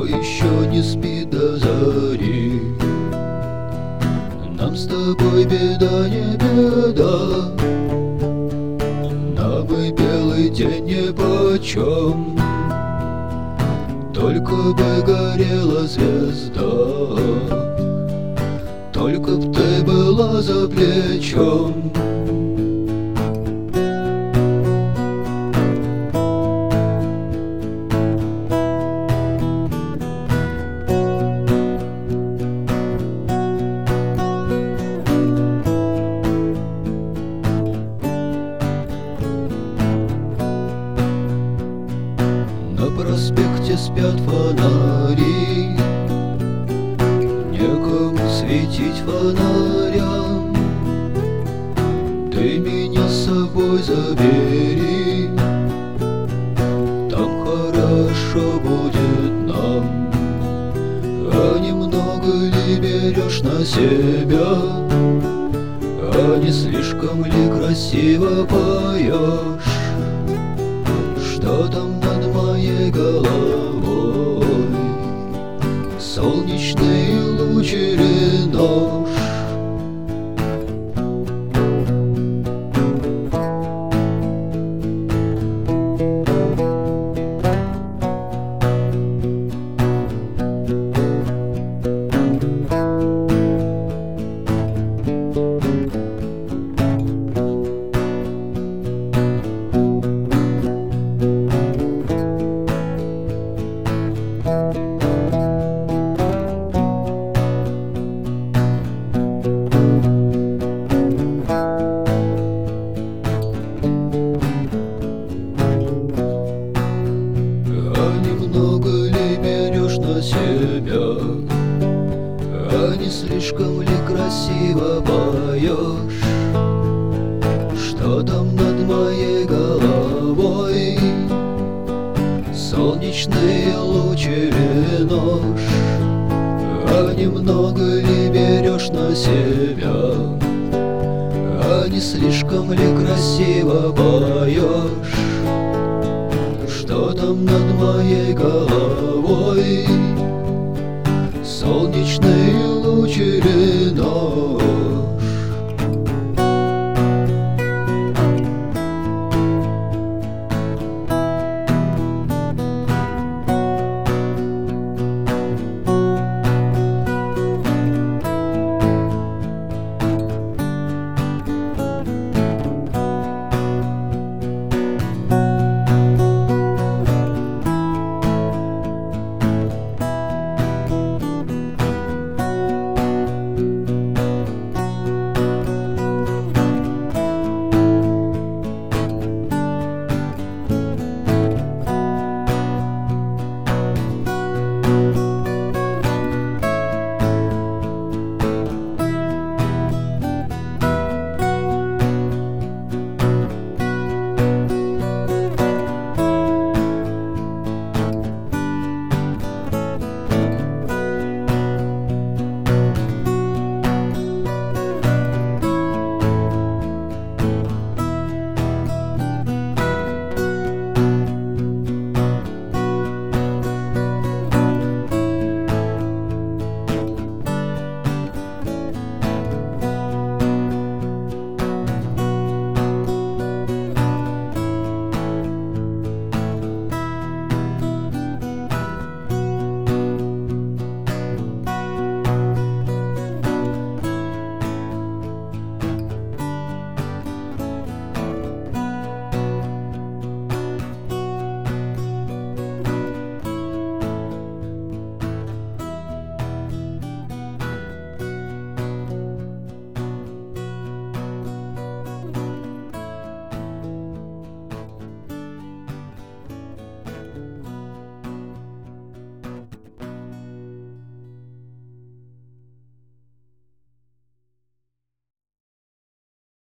еще не спит до зари. Нам с тобой беда не беда, нам и белый день нипочем. Только бы горела звезда, только б ты была за плечом. На проспекте спят фонари, некому светить фонарям. Ты меня с собой забери, там хорошо будет нам. А немного ли берешь на себя, а не слишком ли красиво поешь? Что там над моей головой? Солнечный луч или нож? Немного ли берешь на себя, а не слишком ли красиво поешь? Что там над моей головой? Солнечный луч или нож? А немного ли берешь на себя, а не слишком ли красиво поешь? Что там над моей головой? Солнечный луч или